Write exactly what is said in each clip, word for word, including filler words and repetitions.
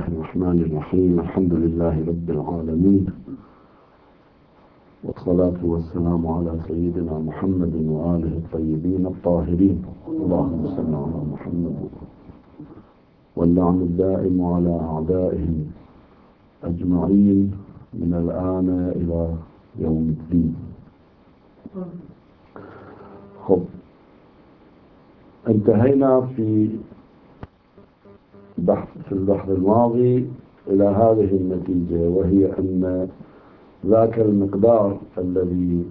الله الرحمن الرحيم. الحمد لله رب العالمين، والصلاة والسلام على سيدنا محمد وآله الطيبين الطاهرين. اللهم صل على محمد، واللعن الدائم على أعدائهم أجمعين من الآن إلى يوم الدين. خب، انتهينا في بحث في البحث الماضي إلى هذه النتيجة، وهي أن ذاك المقدار الذي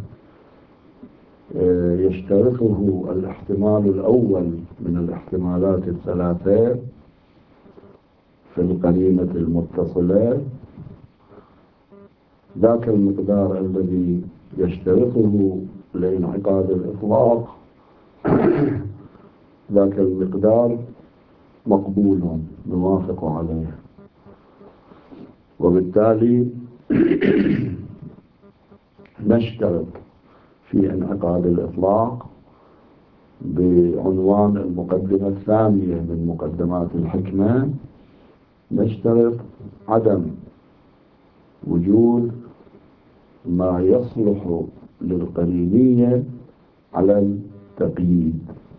يشترطه الاحتمال الأول من الاحتمالات الثلاثة في القرينة المتصلة، ذاك المقدار الذي يشترطه لانعقاد الإطلاق، ذاك المقدار مقبول نوافق عليه، وبالتالي نشترط في انعقاد الإطلاق بعنوان المقدمة الثانية من مقدمات الحكمة، نشترط عدم وجود ما يصلح للقرينية على التقييد.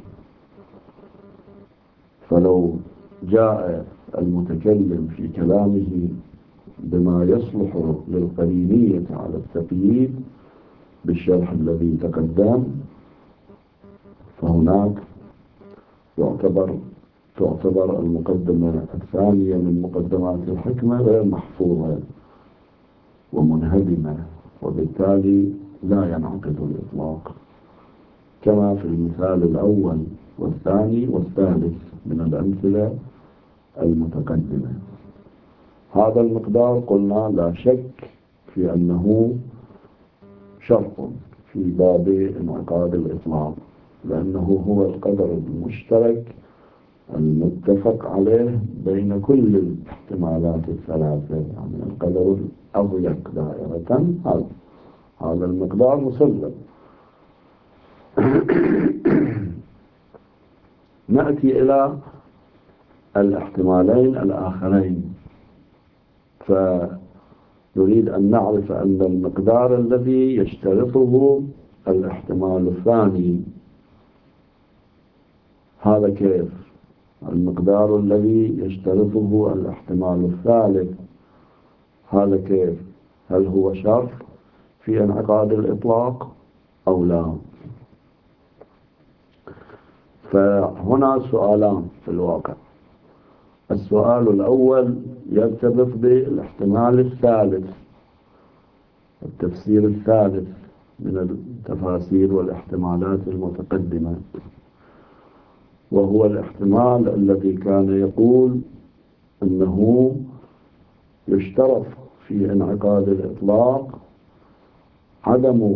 فلو جاء المتكلم في كلامه بما يصلح للقرينية على التقييد بالشرح الذي تقدم، فهناك يعتبر تعتبر المقدمة الثانية من مقدمات الحكمة غير محفوظة ومنهدمة، وبالتالي لا ينعقد الإطلاق، كما في المثال الأول والثاني والثالث من الأمثلة المتقدمة. هذا المقدار قلنا لا شك في أنه شرط في باب انعقاد الإطلاق، لأنه هو القدر المشترك المتفق عليه بين كل الاحتمالات الثلاثة، يعني القدر الأضيق دائرة. هذا هذا المقدار مسلم. نأتي إلى الاحتمالين الآخرين، فنريد أن نعرف أن المقدار الذي يشترطه الاحتمال الثاني هذا كيف؟ المقدار الذي يشترطه الاحتمال الثالث هذا كيف؟ هل هو شرط في انعقاد الإطلاق أو لا؟ فهنا سؤالان في الواقع. السؤال الأول يرتبط بالاحتمال الثالث، التفسير الثالث من التفاسير والاحتمالات المتقدمة، وهو الاحتمال الذي كان يقول أنه يشترط في انعقاد الإطلاق عدم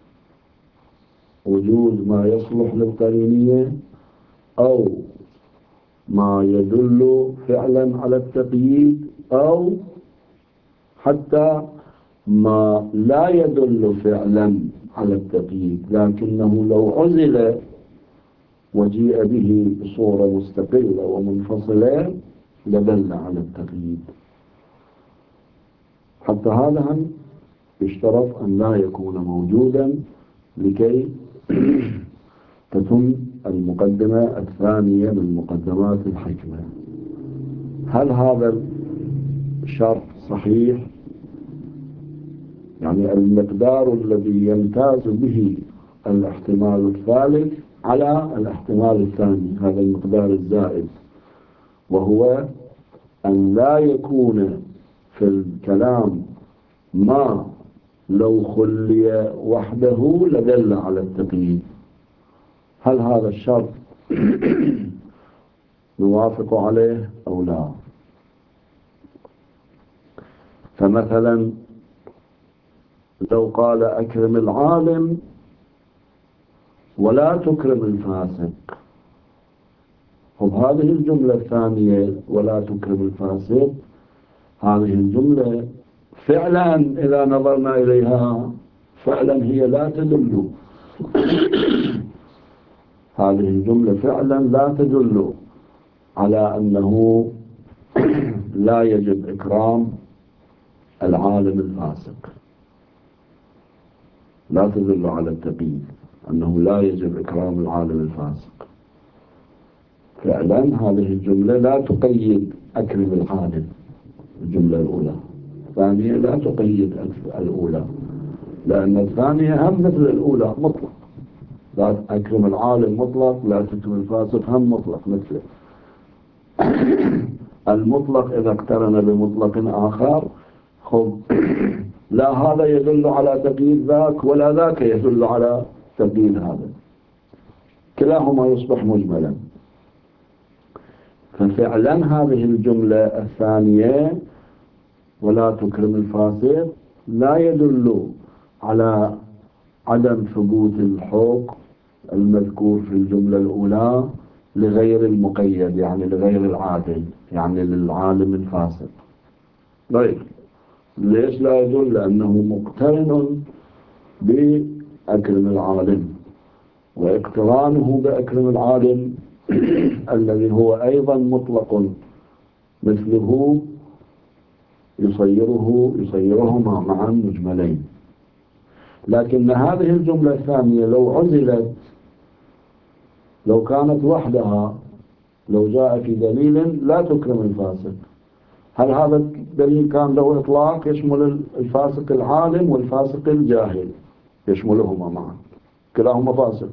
وجود ما يصلح للقرينية أو ما يدل فعلا على التقييد، أو حتى ما لا يدل فعلا على التقييد لكنه لو عزل وجيء به بصورة مستقلة ومنفصلة لدل على التقييد. حتى هذا هم يشترط أن لا يكون موجودا لكي تتم المقدمة الثانية من مقدمات الحكمة. هل هذا الشرط صحيح؟ يعني المقدار الذي يمتاز به الاحتمال الثالث على الاحتمال الثاني، هذا المقدار الزائد، وهو أن لا يكون في الكلام ما لو خلي وحده لدل على التقييد. هل هذا الشرط نوافق عليه أو لا؟ فمثلا لو قال أكرم العالم ولا تكرم الفاسق، هم هذه الجملة الثانية ولا تكرم الفاسق، هذه الجملة فعلا إذا نظرنا إليها فعلا هي لا تدل هذه الجملة فعلا لا تدل على أنه لا يجب إكرام العالم الفاسق، لا تدل على التقييد أنه لا يجب إكرام العالم الفاسق. فعلا هذه الجملة لا تقيد أكرم العالم، الجملة الأولى. الثانية لا تقيد الأولى، لأن الثانية هم مثل الأولى مطلق، لا أكرم العالم مطلق، لا تكرم الفاسق هم مطلق مثله. المطلق إذا اقترن بمطلق آخر خب لا هذا يدل على تقييد ذاك ولا ذاك يدل على تقييد هذا، كلاهما يصبح مجملا. ففعلا هذه الجملة الثانية ولا تكرم الفاسق لا يدل على عدم ثبوت الحق المذكور في الجملة الأولى لغير المقيد، يعني لغير العادل، يعني للعالم الفاسق. طيب ليش لا يدل؟ لأنه مقترن بأكرم العالم، واقترانه بأكرم العالم الذي هو أيضا مطلق مثله يصيره يصيرهما معا مجملين. لكن هذه الجملة الثانية لو عزلت، لو كانت وحدها، لو جاء في دليل لا تكرم الفاسق، هل هذا الدليل كان له إطلاق يشمل الفاسق العالم والفاسق الجاهل، يشملهما معا، كلاهما فاسق؟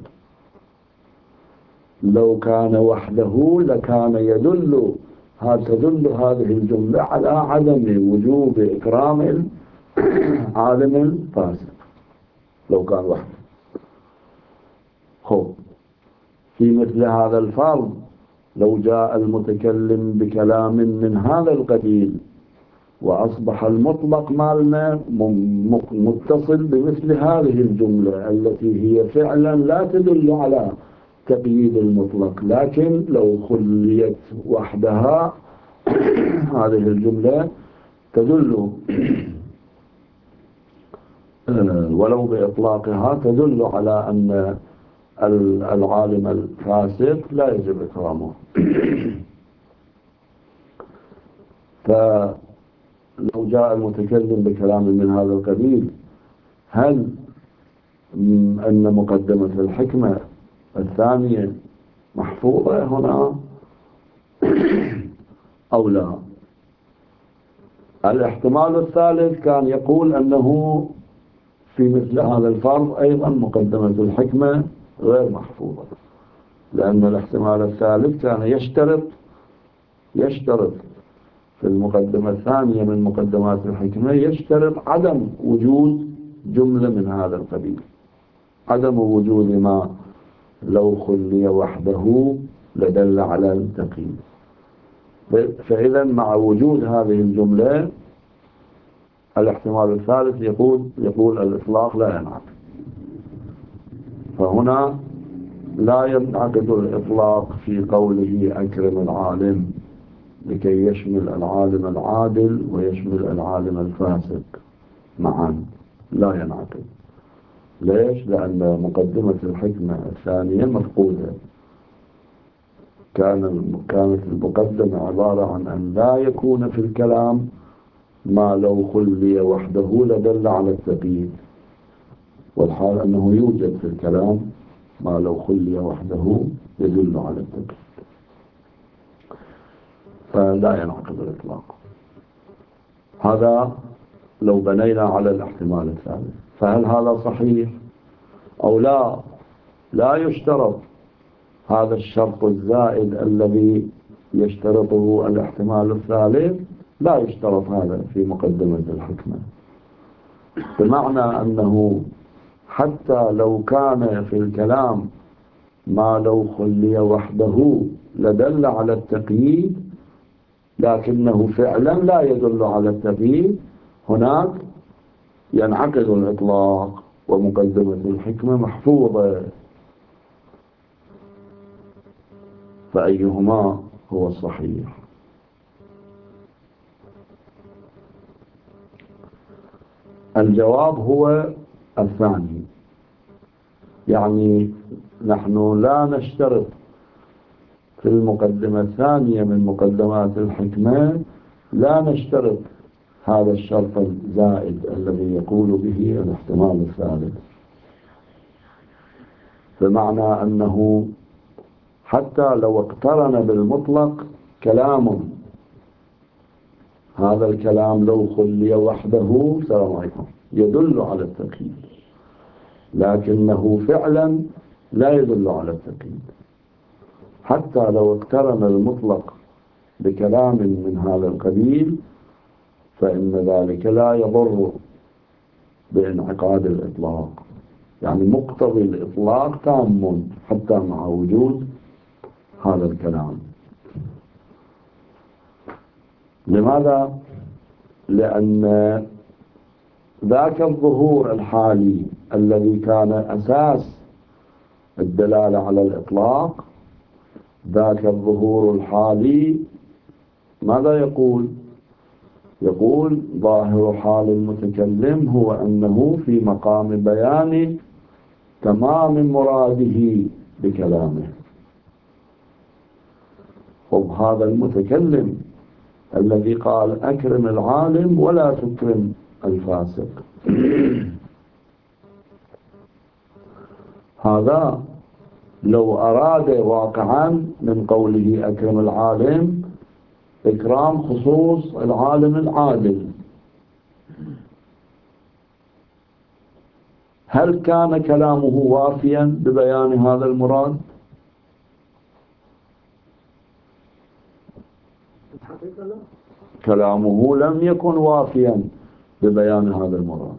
لو كان وحده لكان يدل تدل هذه الجملة على عدم وجوب إكرام العالم الفاسق لو كان وحده. خب في مثل هذا الفرض لو جاء المتكلم بكلام من هذا القبيل وأصبح المطلق مالنا متصل بمثل هذه الجملة التي هي فعلا لا تدل على تقييد المطلق، لكن لو خليت وحدها هذه الجملة تدل ولو بإطلاقها تدل على أن العالم الفاسق لا يجب إكرامه. فلو جاء المتكلم بكلام من هذا القبيل، هل أن مقدمة الحكمة الثانية محفوظة هنا أو لا؟ الاحتمال الثالث كان يقول أنه في مثل هذا الفرض أيضا مقدمة الحكمة غير محفوظة، لأن الاحتمال الثالث كان يشترط يشترط في المقدمة الثانية من مقدمات الحكمة يشترط عدم وجود جملة من هذا القبيل، عدم وجود ما لو خلي وحده لدل على التقييد. فإذا مع وجود هذه الجملة الاحتمال الثالث يقول يقول الإطلاق لا ينعقد. فهنا لا ينعقد الإطلاق في قوله أكرم العالم لكي يشمل العالم العادل ويشمل العالم الفاسق معا، لا ينعقد. ليش؟ لأن مقدمة الحكمة الثانية مفقودة. كان كانت المقدمة عبارة عن أن لا يكون في الكلام ما لو خلي وحده لدل على التقييد، والحال أنه يوجد في الكلام ما لو خلي وحده يدل على التقييد، فلا ينعقد الإطلاق. هذا لو بنينا على الاحتمال الثالث. فهل هذا صحيح أو لا؟ لا يشترط هذا الشرط الزائد الذي يشترطه الاحتمال الثالث، لا يشترط هذا في مقدمة الحكمة، بمعنى أنه حتى لو كان في الكلام ما لو خلي وحده لدل على التقييد لكنه فعلا لا يدل على التقييد، هناك ينعقد الإطلاق ومقدمة الحكمة محفوظة. فأيهما هو الصحيح؟ الجواب هو الثاني، يعني نحن لا نشترط في المقدمة الثانية من مقدمات الحكمة لا نشترط هذا الشرط الزائد الذي يقول به الاحتمال الثالث، بمعنى أنه حتى لو اقترن بالمطلق كلام، هذا الكلام لو خلي وحده السلام عليكم يدل على التقييد، لكنه فعلا لا يدل على التقييد. حتى لو اقترن المطلق بكلام من هذا القبيل فإن ذلك لا يضر بانعقاد الإطلاق، يعني مقتضي الإطلاق تام حتى مع وجود هذا الكلام. لماذا؟ لأن ذاك الظهور الحالي الذي كان أساس الدلالة على الإطلاق، ذاك الظهور الحالي ماذا يقول؟ يقول ظاهر حال المتكلم هو أنه في مقام بيان تمام مراده بكلامه. وهذا المتكلم الذي قال أكرم العالم ولا تكرم الفاسق، هذا لو أراد واقعا من قوله أكرم العالم إكرام خصوص العالم العادل، هل كان كلامه وافيا ببيان هذا المراد؟ كلامه لم يكن وافيا ببيان هذا المراد،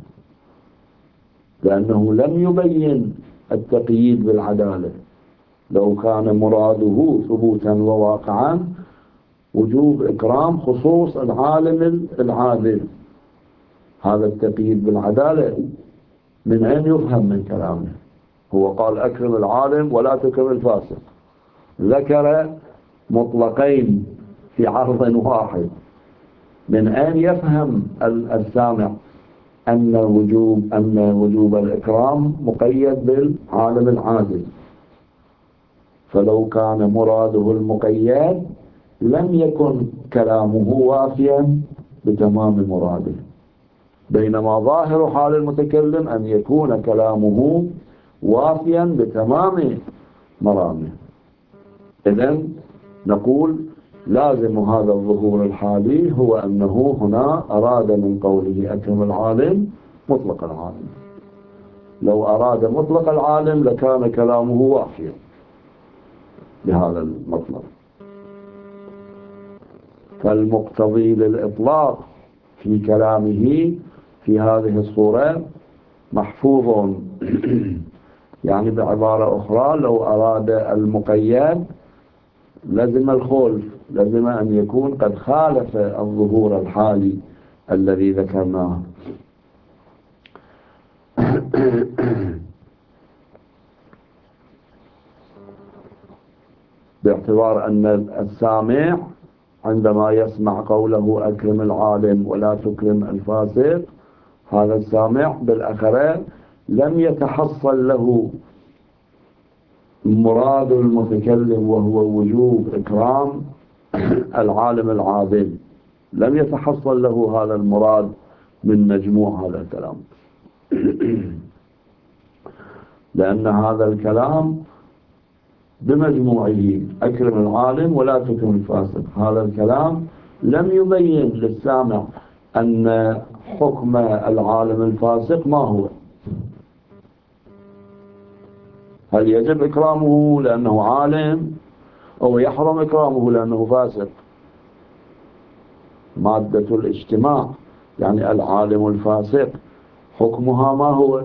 لأنه لم يبين التقييد بالعدالة. لو كان مراده ثبوتا وواقعا وجوب إكرام خصوص العالم العادل، هذا التقييد بالعدالة من أين يفهم من كلامه؟ هو قال أكرم العالم ولا تكرم الفاسق، ذكر مطلقين في عرض واحد، من أين يفهم السامع أن وجوب أن وجوب الإكرام مقيد بالعالم العادل؟ فلو كان مراده المقيد لم يكن كلامه وافيا بتمام مراده، بينما ظاهر حال المتكلم أن يكون كلامه وافيا بتمام مرامه. إذن نقول لازم هذا الظهور الحالي هو أنه هنا أراد من قوله أكرم العالم مطلق العالم. لو أراد مطلق العالم لكان كلامه وافيا بهذا المطلق. فالمقتضي للإطلاق في كلامه في هذه الصورة محفوظ. يعني بعبارة أخرى لو أراد المقيد لازم الخلف، لازم أن يكون قد خالف الظهور الحالي الذي ذكرناه. باعتبار أن السامع عندما يسمع قوله أكرم العالم ولا تكرم الفاسق، هذا السامع بالأخرى لم يتحصل له مراد المتكلم وهو وجوب إكرام العالم العادل، لم يتحصل له هذا المراد من مجموع هذا الكلام. لأن هذا الكلام بمجموعه أكرم العالم ولا تكرم الفاسق، هذا الكلام لم يبين للسامع أن حكم العالم الفاسق ما هو، هل يجب إكرامه لأنه عالم أو يحرم إكرامه لأنه فاسق؟ مادة الاجتماع يعني العالم الفاسق حكمها ما هو؟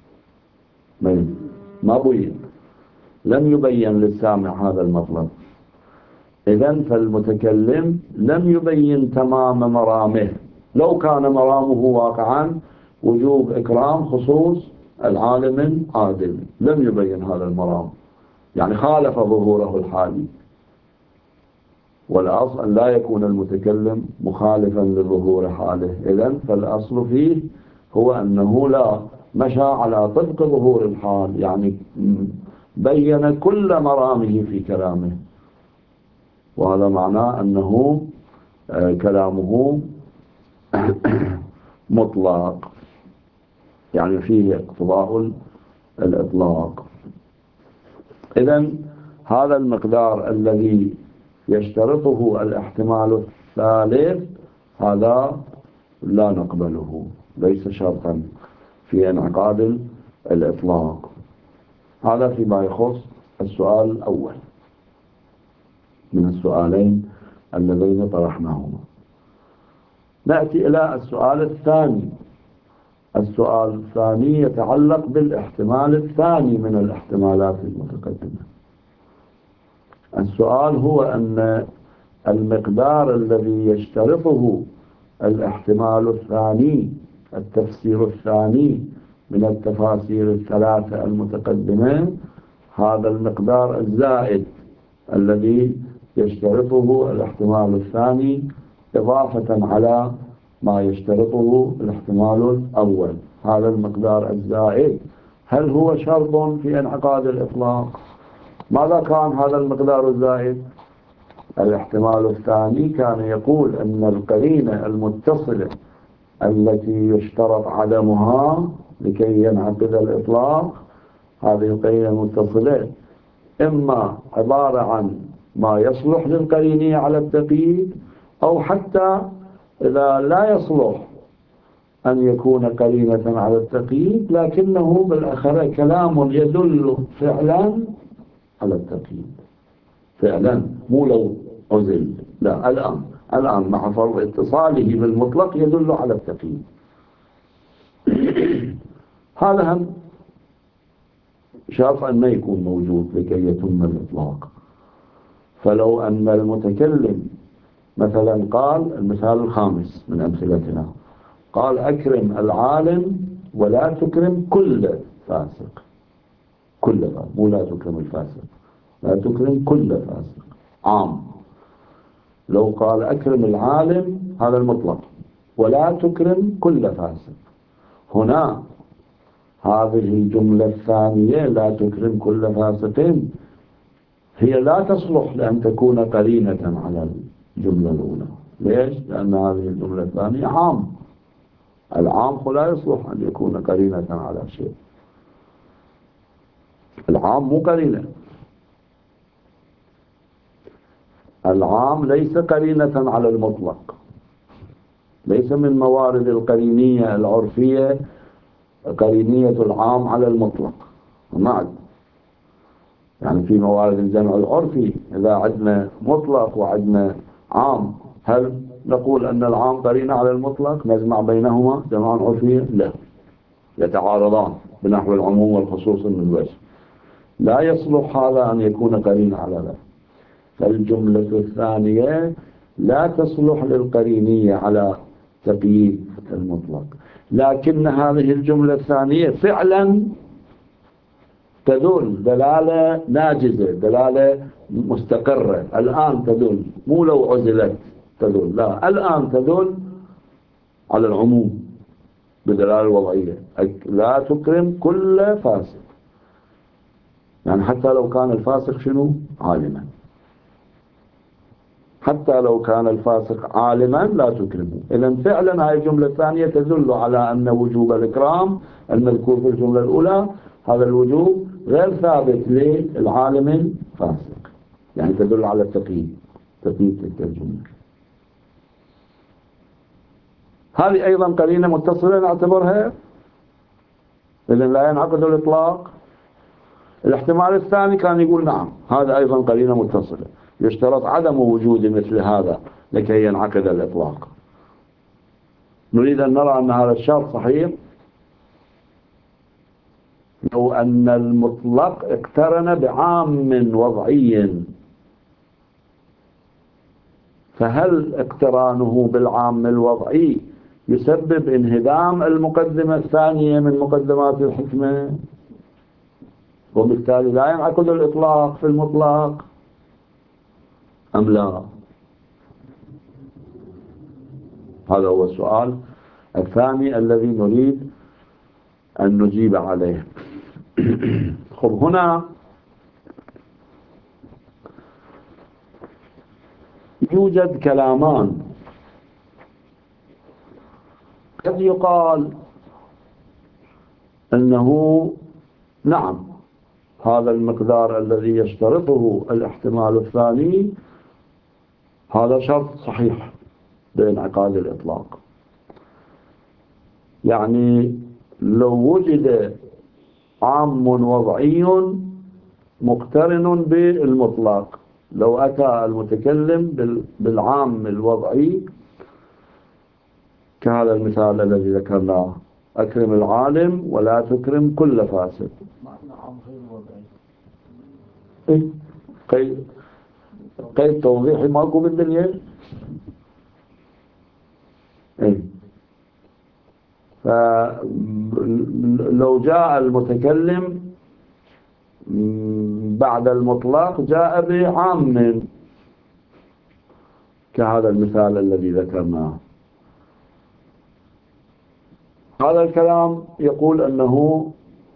ما بين، لم يبين للسامع هذا المطلب. إذن فالمتكلم لم يبين تمام مرامه. لو كان مرامه واقعا وجوب إكرام خصوص العالم العادل لم يبين هذا المرام، يعني خالف ظهوره الحالي. والأصل أن لا يكون المتكلم مخالفا لظهور حاله. إذن فالأصل فيه هو أنه لا مشى على طبق ظهور الحال، يعني بين كل مرامه في كلامه، وهذا معناه أنه كلامه مطلق، يعني فيه اقتضاء الإطلاق. إذن هذا المقدار الذي يشترطه الاحتمال الثالث هذا لا نقبله، ليس شرطا في انعقاد الإطلاق. هذا فيما يخص السؤال الأول من السؤالين اللذين طرحناهما. نأتي إلى السؤال الثاني. السؤال الثاني يتعلق بالاحتمال الثاني من الاحتمالات المتقدمة. السؤال هو أن المقدار الذي يشترطه الاحتمال الثاني، التفسير الثاني من التفاسير الثلاثة المتقدمة، هذا المقدار الزائد الذي يشترطه الاحتمال الثاني إضافة على ما يشترطه الاحتمال الأول، هذا المقدار الزائد هل هو شرط في انعقاد الإطلاق؟ ماذا كان هذا المقدار الزائد؟ الاحتمال الثاني كان يقول أن القرينة المتصلة التي يشترط عدمها لكي ينعقد الإطلاق، هذه القرينة المتصلة إما عبارة عن ما يصلح للقرينية على التقييد، أو حتى إذا لا يصلح أن يكون قرينة على التقييد لكنه بالأخير كلام يدل فعلا على التقييد، فعلا مو لو عزل، لا الآن الآن مع فرض اتصاله بالمطلق يدل على التقييد. هذا هم شرط أن ما يكون موجود لكي يتم الإطلاق. فلو أن المتكلم مثلا قال، المثال الخامس من أمثلتنا، قال أكرم العالم ولا تكرم كل فاسق، كل فاسق مو لا تكرم الفاسق، لا تكرم كل فاسق، عام. لو قال أكرم العالم هذا المطلق ولا تكرم كل فاسق، هنا هذه الجملة الثانية لا تكرم كل فاسق هي لا تصلح لأن تكون قرينة على الجملة الأولى. ليش؟ لأن هذه الجملة الثانية عام، العام لا يصلح أن يكون قرينة على شيء، العام مو قرينة، العام ليس قرينة على المطلق، ليس من موارد القرينية العرفية قرينية العام على المطلق. معد يعني في موارد الجمع العرفي إذا عندنا مطلق وعندنا عام، هل نقول أن العام قرينة على المطلق نجمع بينهما جمعا عرفيا؟ لا، يتعارضان بنحو العموم والخصوص من وجه، لا يصلح هذا أن يكون قرينة على ذلك. فالجملة الثانية لا تصلح للقرينية على تقييد المطلق، لكن هذه الجملة الثانية فعلا تدل دلالة ناجزة، دلالة مستقرة، الآن تدل، مو لو عزلت تدل، لا الآن تدل على العموم بدلالة وضعية، لا تكرم كل فاسق، يعني حتى لو كان الفاسق شنو؟ عالما، حتى لو كان الفاسق عالما لا تكرمه. إذن فعلا هذه الجملة الثانية تدل على أن وجوب الإكرام المذكور في الجملة الأولى هذا الوجوب غير ثابت للعالم الفاسق، يعني تدل على التقييد، تقييد تلك الجملة. هذه أيضا قرينة متصلة نعتبرها، إذن لا ينعقد الإطلاق. الاحتمال الثاني كان يقول نعم هذا أيضا قرينة متصلة، يشترط عدم وجود مثل هذا لكي ينعقد الإطلاق. نريد أن نرى أن هذا الشرط صحيح لو أن المطلق اقترن بعام وضعي، فهل اقترانه بالعام الوضعي يسبب انهدام المقدمة الثانية من مقدمات الحكمة، وبالتالي لا ينعقد الإطلاق في المطلق أم لا؟ هذا هو السؤال الثاني الذي نريد أن نجيب عليه. خب هنا يوجد كلامان قد يقال أنه نعم، هذا المقدار الذي يشترطه الاحتمال الثاني هذا شرط صحيح بانعقاد الإطلاق. يعني لو وجد عام وضعي مقترن بالمطلق، لو أتى المتكلم بالعام الوضعي كهذا المثال الذي ذكرناه: أكرم العالم ولا تكرم كل فاسد. عام غير وضعي. إيه؟ قيد قيد توضيحي ماكو بالدنيا. إيه؟ فلو جاء المتكلم بعد المطلق جاء بعام كهذا المثال الذي ذكرناه، هذا الكلام يقول أنه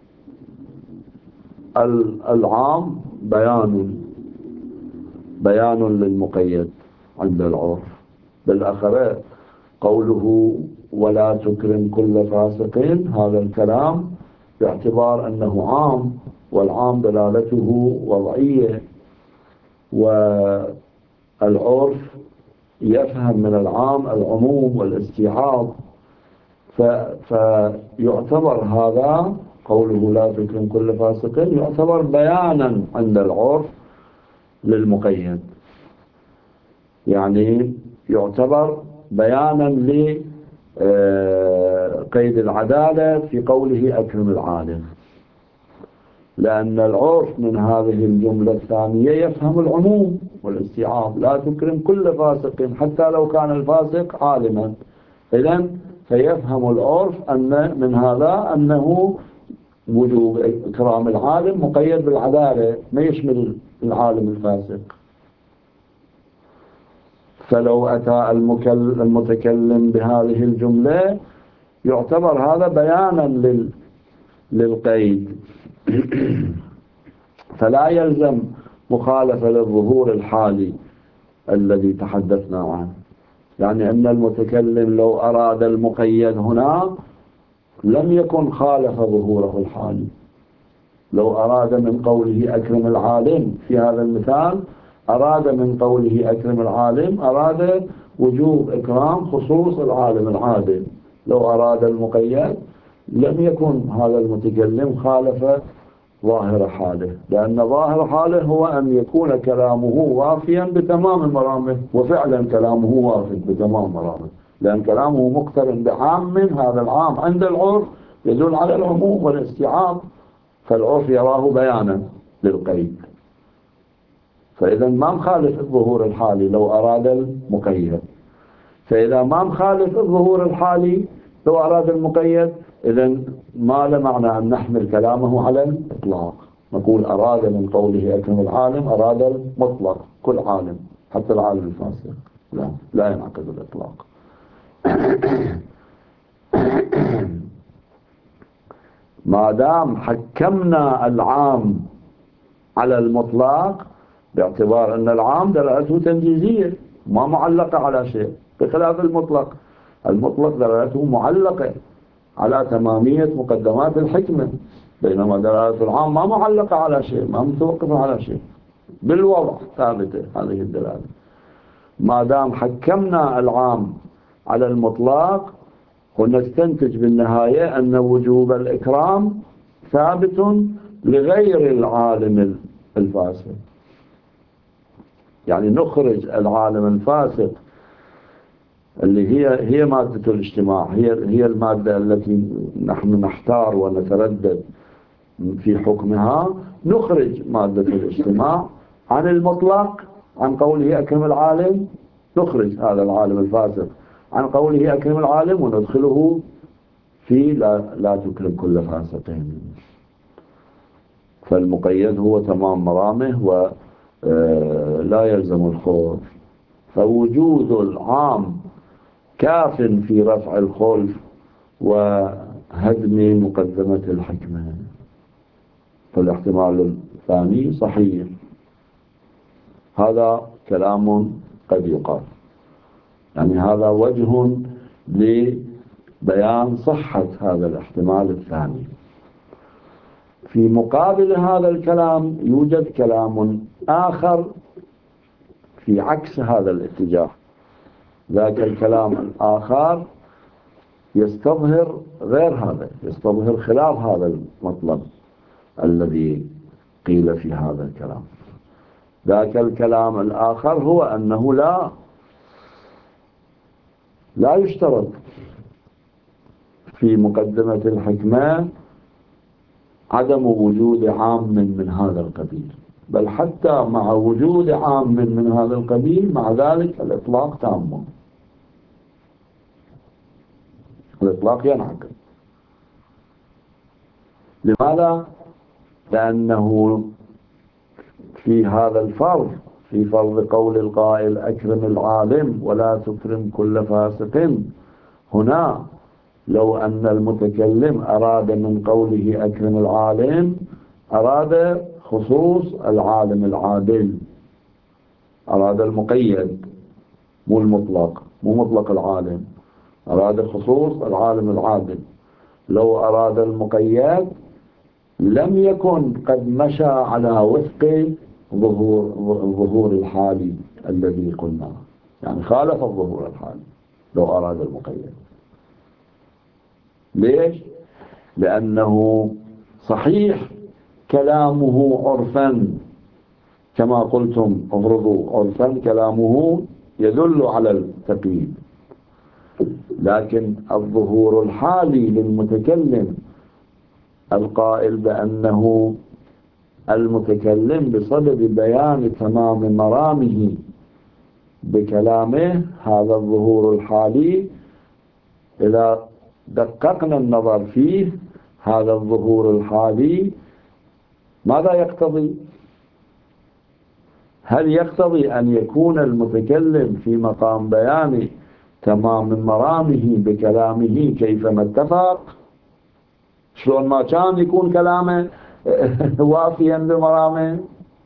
العام بيان بيان للمقيد عند العرف. بالآخرة قوله ولا تكرم كل فاسق، هذا الكلام باعتبار أنه عام، والعام دلالته وضعية، والعرف يفهم من العام العموم والاستيعاب، فيعتبر هذا قوله لا تكرم كل فاسق يعتبر بيانا عند العرف للمقيد، يعني يعتبر بيانا لقيد العدالة في قوله أكرم العالم، لأن العرف من هذه الجملة الثانية يفهم العموم والاستيعاب. لا تكرم كل فاسق حتى لو كان الفاسق عالما، إذن فيفهم العرف أن من هذا أنه وجوب إكرام العالم مقيد بالعدالة، ما يشمل العالم الفاسق. فلو أتى المتكلم بهذه الجملة يعتبر هذا بيانا للقيد، فلا يلزم مخالفة للظهور الحالي الذي تحدثنا عنه. يعني أن المتكلم لو أراد المقيد هنا لم يكن خالف ظهوره الحالي. لو أراد من قوله أكرم العالم في هذا المثال، أراد من قوله أكرم العالم أراد وجوب إكرام خصوص العالم العادل. لو أراد المقيد لم يكن هذا المتكلم خالف ظاهر حاله، لأن ظاهر حاله هو أن يكون كلامه وافيا بتمام مرامه، وفعلا كلامه وافي بتمام مرامه، لأن كلامه مقترن بعام، من هذا العام عند العرف يدل على العموم والاستيعاب، فالعرف يراه بيانا للقيد. فإذا ما مخالف الظهور الحالي لو أراد المقيد، فإذا ما مخالف الظهور الحالي لو أراد المقيد، إذن ما لمعنى أن نحمل كلامه على الإطلاق، نقول أراد من قوله أكرم العالم أراد المطلق كل عالم حتى العالم الفاسق. لا لا ينعقد الإطلاق. ما دام حكمنا العام على المطلق باعتبار أن العام دلالته تنجيزية ما معلقة على شيء، بخلاف المطلق، المطلق دلالته معلقة على تمامية مقدمات الحكمة، بينما دلالة العام ما معلقة على شيء، ما متوقفة على شيء، بالوضع ثابتة هذه الدلالة. ما دام حكمنا العام على المطلق ونستنتج بالنهاية أن وجوب الإكرام ثابت لغير العالم الفاسق، يعني نخرج العالم الفاسق اللي هي هي مادة الاجتماع، هي هي المادة التي نحن نحتار ونتردد في حكمها، نخرج مادة الاجتماع عن المطلق، عن قوله أكرم العالم، نخرج هذا العالم الفاسق عن قوله أكرم العالم وندخله في لا, لا تكرم كل فاسقين. فالمقيد هو تمام مرامه ولا يلزم الخوف، فوجود العام كاف في رفع الخلف وهدم مقدمة الحكمة، فالاحتمال الثاني صحيح. هذا كلام قد يقال، يعني هذا وجه بيان صحة هذا الاحتمال الثاني. في مقابل هذا الكلام يوجد كلام آخر في عكس هذا الاتجاه. ذاك الكلام الآخر يستظهر غير هذا، يستظهر خلاف هذا المطلب الذي قيل في هذا الكلام. ذاك الكلام الآخر هو أنه لا لا يشترط في مقدمة الحكمة عدم وجود عام من هذا القبيل، بل حتى مع وجود عام من هذا القبيل مع ذلك الإطلاق تام. الإطلاق ينعقد. لماذا؟ لأنه في هذا الفرض، في فرض قول القائل أكرم العالم ولا تكرم كل فاسق، هنا لو أن المتكلم أراد من قوله أكرم العالم أراد خصوص العالم العادل، أراد المقيد مو المطلق، مو مطلق العالم، أراد خصوص العالم العادل. لو أراد المقيد لم يكن قد مشى على وفق ظهور الظهور الحالي الذي قلناه، يعني خالف الظهور الحالي لو أراد المقيد. ليش؟ لأنه صحيح كلامه عرفا كما قلتم، افرضوا عرفا كلامه يدل على التقييد، لكن الظهور الحالي للمتكلم القائل بأنه المتكلم بصدد بيان تمام مرامه بكلامه، هذا الظهور الحالي إذا دققنا النظر فيه، هذا الظهور الحالي ماذا يقتضي؟ هل يقتضي أن يكون المتكلم في مقام بيان تمام مرامه بكلامه كيفما اتفق؟ شلون ما كان يكون كلامه وافيا بمرامه؟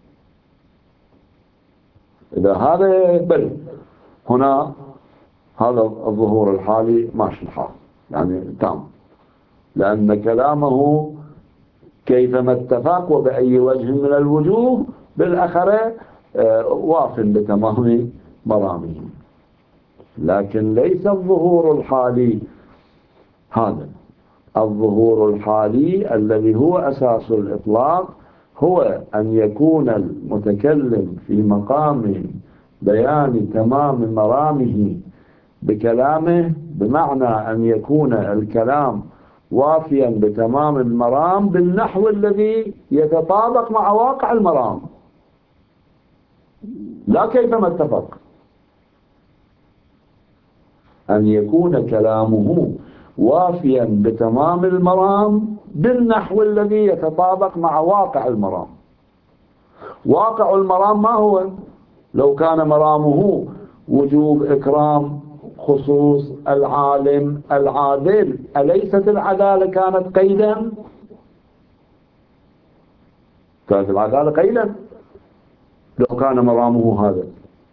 إذا هذا بل هنا هذا الظهور الحالي ماشي الحال، يعني تام، لأن كلامه كيفما اتفق وبأي وجه من الوجوه بالأخرة واف بتمام مرامه. لكن ليس الظهور الحالي هذا. الظهور الحالي الذي هو أساس الإطلاق هو أن يكون المتكلم في مقام بيان تمام مرامه بكلامه، بمعنى أن يكون الكلام وافيا بتمام المرام بالنحو الذي يتطابق مع واقع المرام، لا كيفما اتفق. أن يكون كلامه وافيا بتمام المرام بالنحو الذي يتطابق مع واقع المرام. واقع المرام ما هو؟ لو كان مرامه وجوب إكرام خصوص العالم العادل، أليست العدالة كانت قيدا؟ كانت العدالة قيدا لو كان مرامه هذا.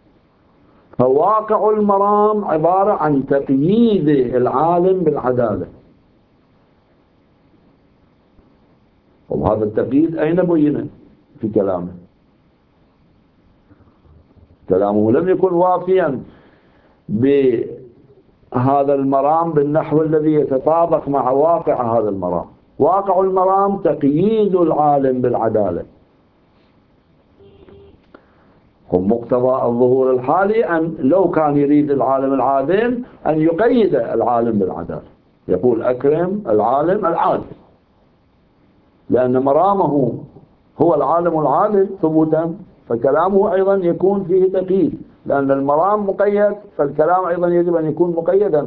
فواقع المرام عبارة عن تقييد العالم بالعدالة، وهذا التقييد أين بين؟ في كلامه. كلامه لم يكن وافيا بهذا المرام بالنحو الذي يتطابق مع واقع هذا المرام. واقع المرام تقييد العالم بالعدالة. ومقتضى الظهور الحالي أن لو كان يريد العالم العادل أن يقيد العالم بالعدالة، يقول أكرم العالم العادل، لأن مرامه هو العالم العادل ثبوتا، فكلامه أيضا يكون فيه تقييد، لأن المرام مقيد، فالكلام أيضا يجب أن يكون مقيدا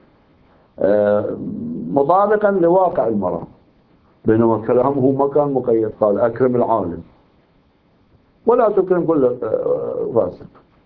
مطابقا لواقع المرام. بينما كلامه ما كان مقيد، قال أكرم العالم ولا تكرم كل فاسق.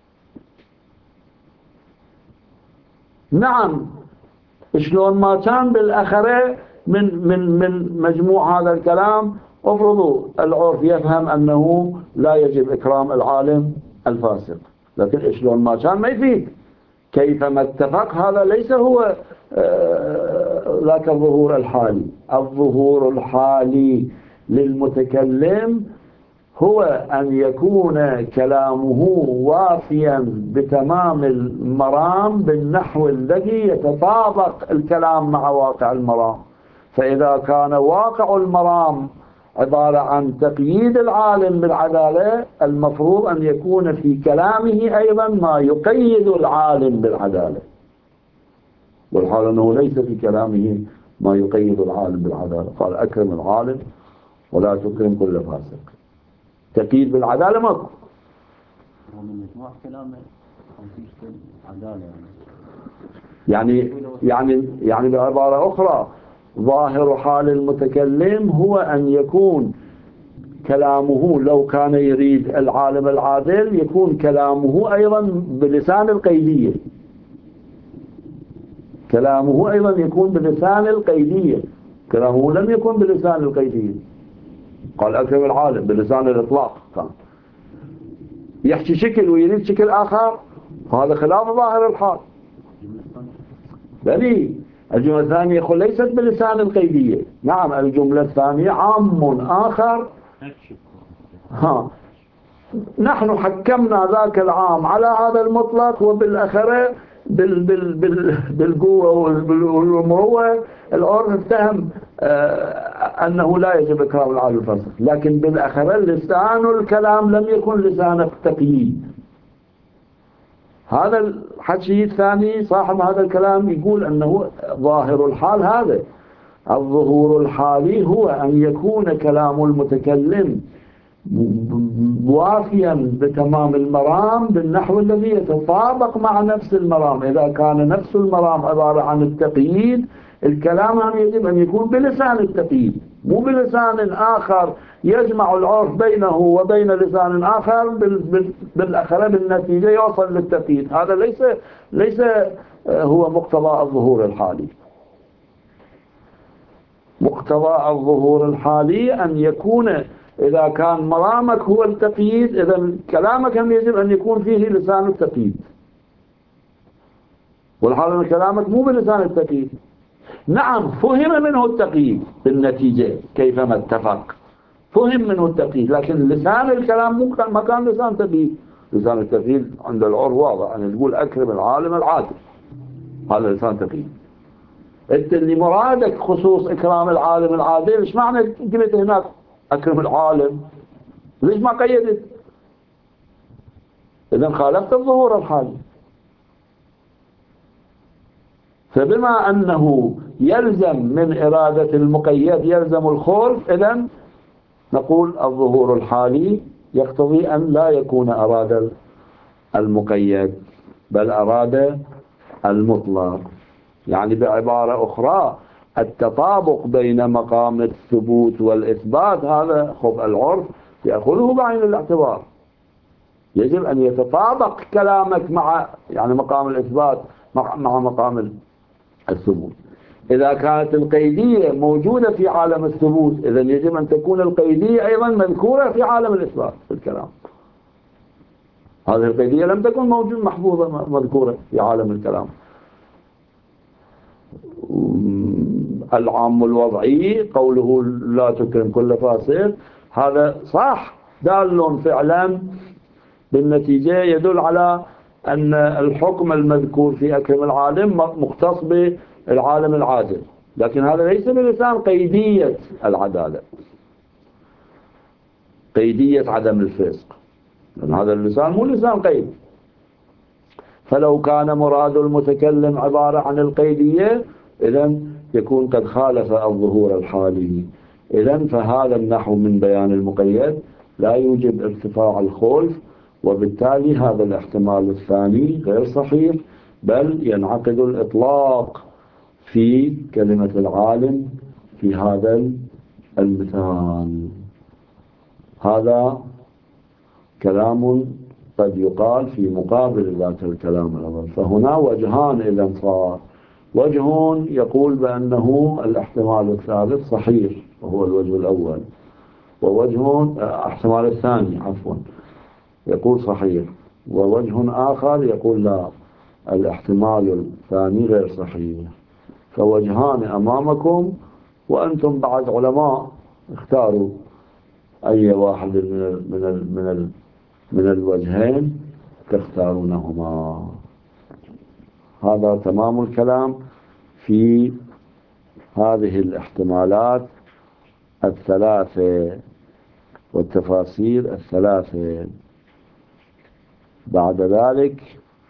نعم، شلون ما كان بالأخرة من من من مجموع هذا الكلام، افرضوا العرف يفهم أنه لا يجب إكرام العالم الفاسق، لكن شلون ما كان ما يفيد. كيفما اتفق هذا ليس هو ذاك الظهور الحالي. الظهور الحالي للمتكلم هو أن يكون كلامه وافيا بتمام المرام بالنحو الذي يتطابق الكلام مع واقع المرام. فإذا كان واقع المرام عبارة عن تقييد العالم بالعدالة، المفروض أن يكون في كلامه أيضا ما يقيد العالم بالعدالة، والحال أنه ليس في كلامه ما يقيد العالم بالعدالة. قال أكرم العالم ولا تكرم كل فاسق. تقييد بالعدالة ماكو. ومن مجموع كلامه عدالة يعني يعني يعني بعبارة أخرى، ظاهر حال المتكلم هو أن يكون كلامه، لو كان يريد العالم العادل، يكون كلامه أيضا بلسان القيدية. كلامه أيضا يكون بلسان القيدية. كلامه لم يكن بلسان القيدية. قال أكرم العالم بلسان الإطلاق، كان يحكي شكل ويريد شكل آخر، هذا خلاف ظاهر الحال. بلي الجملة الثانية يقول ليست بلسان القيدية. نعم الجملة الثانية عام آخر. ها نحن حكمنا ذاك العام على هذا المطلق، وبالأخرة بال بال بال بالقوة والمروة العرف افتهم آه أنه لا يجب إكرام العالم الفاسق، لكن بالأخرة لسان الكلام لم يكن لسان التقييد. هذا الحكي الثاني صاحب هذا الكلام يقول أنه ظاهر الحال هذا. الظهور الحالي هو أن يكون كلام المتكلم وافيا بتمام المرام بالنحو الذي يتطابق مع نفس المرام. إذا كان نفس المرام عبارة عن التقييد، الكلام يجب أن يكون بلسان التقييد، مو بلسان آخر يجمع العرف بينه وبين لسان آخر بالأخرى بالنتيجة يوصل للتقييد. هذا ليس ليس هو مقتضى الظهور الحالي. مقتضى الظهور الحالي أن يكون إذا كان مرامك هو التقييد، إذا كلامك هم يجب أن يكون فيه لسان التقييد، والحال أن كلامك مو بلسان التقييد. نعم فهم منه التقييد بالنتيجة كيفما اتفق، فهم منه التقييد، لكن لسان الكلام مو ما كان لسان تقييد. لسان التقييد عند العرف واضح أن تقول أكرم العالم العادل، هذا لسان تقييد. أنت اللي مرادك خصوص إكرام العالم العادل، إيش معنى قلت هناك أكرم العالم؟ ليش ما قيدت؟ إذن خالفت الظهور الحالي. فبما أنه يلزم من إرادة المقيد يلزم الخلف، إذن نقول الظهور الحالي يقتضي أن لا يكون أراد المقيد بل أراد المطلق. يعني بعبارة أخرى التطابق بين مقام الثبوت والإثبات هذا خب العرف يأخذه بعين الاعتبار. يجب أن يتطابق كلامك مع يعني مقام الإثبات مع, مع مقام الثبوت. إذا كانت القيدية موجودة في عالم الثبوت، إذن يجب أن تكون القيدية أيضا مذكورة في عالم الإثبات في الكلام. هذه القيدية لم تكن موجودة محفوظة مذكورة في عالم الكلام. العام الوضعي قوله لا تكرم كل فاسق، هذا صح دال فعلا بالنتيجة يدل على أن الحكم المذكور في أكرم العالم مختص بالعالم العادل، لكن هذا ليس بلسان قيدية العدالة، قيدية عدم الفسق، لأن هذا اللسان مو لسان قيد. فلو كان مراد المتكلم عبارة عن القيدية إذن يكون قد خالف الظهور الحالي. إذن فهذا النحو من بيان المقيد لا يوجب ارتفاع الخلف، وبالتالي هذا الاحتمال الثاني غير صحيح، بل ينعقد الإطلاق في كلمة العالم في هذا المثال. هذا كلام قد يقال في مقابل ذات الكلام الأول. فهنا وجهان إذن صار، وجه يقول بأنه الاحتمال الثالث صحيح وهو الوجه الأول، ووجه احتمال الثاني عفوا يقول صحيح، ووجه آخر يقول لا الاحتمال الثاني غير صحيح. فوجهان أمامكم وأنتم بعد علماء، اختاروا أي واحد من ال من ال من ال من الوجهين تختارونهما. هذا تمام الكلام في هذه الاحتمالات الثلاثة والتفاسير الثلاثة. بعد ذلك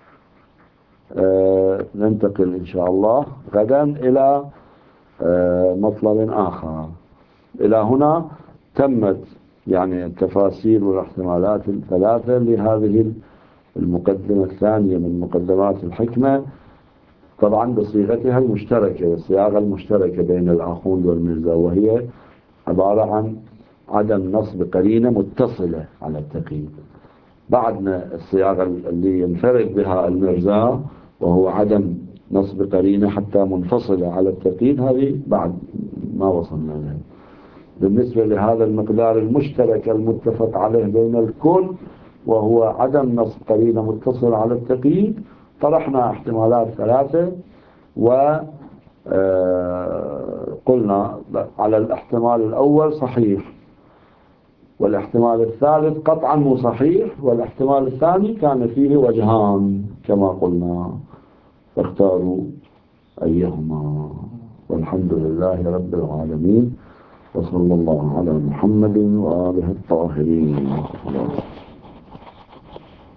آه ننتقل إن شاء الله غدا إلى آه مطلب آخر. إلى هنا تمت يعني التفاسير والاحتمالات الثلاثة لهذه المقدمة الثانية من مقدمات الحكمة، طبعا بصيغتها المشتركة، الصياغة المشتركة بين الآخوند والمرزا، وهي عبارة عن عدم نصب قرينة متصلة على التقييد. بعدنا الصياغة اللي ينفرد بها المرزا وهو عدم نصب قرينة حتى منفصلة على التقييد، هذه بعد ما وصلنا لها. بالنسبة لهذا المقدار المشترك المتفق عليه بين الكل وهو عدم نصب قرينة متصلة على التقييد، طرحنا احتمالات ثلاثة وقلنا على الاحتمال الأول صحيح، والاحتمال الثالث قطعا مو صحيح، والاحتمال الثاني كان فيه وجهان كما قلنا، فاختاروا أيهما. والحمد لله رب العالمين، وصلى الله على محمد وآله الطاهرين.